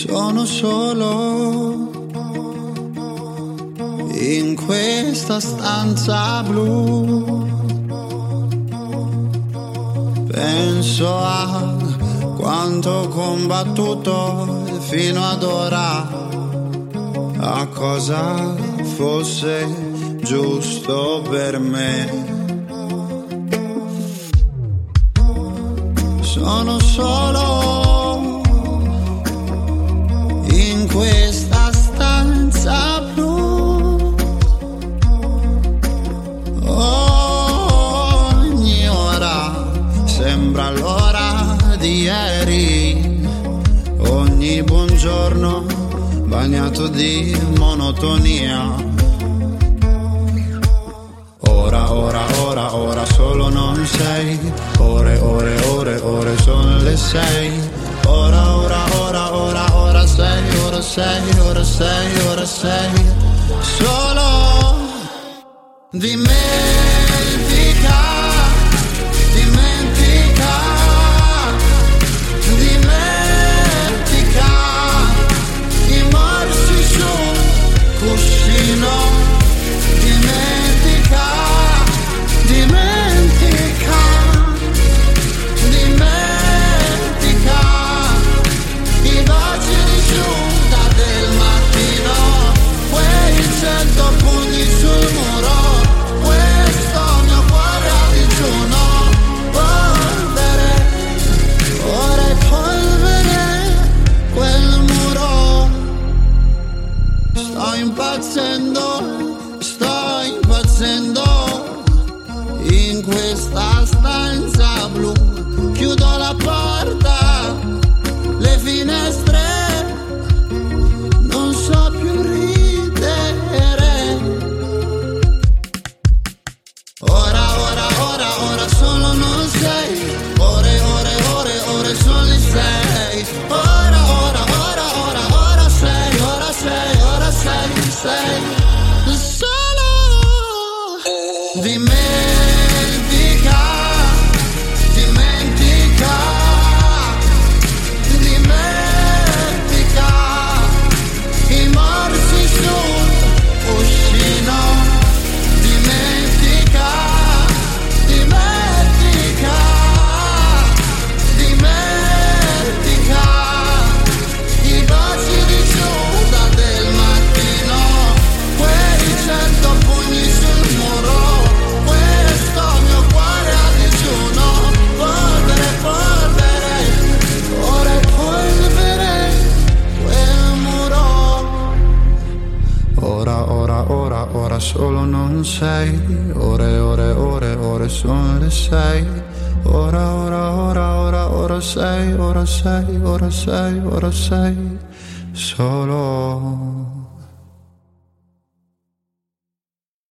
Sono solo in questa stanza blu. Penso a quanto ho combattuto fino ad ora, a cosa fosse giusto per me. Sono solo in questa stanza blu. Ogni ora sembra l'ora di ieri. Ogni buongiorno bagnato di monotonia. Ora solo non sei. Ore, sono le 6. Ora sei. Solo dimentica i morsi sul cuscino. Dimentica i baci di giunta del mattino, quei 100 pugni sul muro, questo mio cuore a digiuno. Polvere, ora è polvere quel muro. Sto impazzendo in questa stanza blu. Chiudo la porta, le finestre, non so più ridere. Ora solo non sei. Ore sono le 6. Ora sei. Solo dimentica i morsi sul cuscino. Dimentica i baci di giunta del mattino, quei 100 pugni sul muro, questo mio cuore a digiuno. Polvere, ora è polvere quel muro. Ora solo non sei. Ore sono le 6. Ora sei solo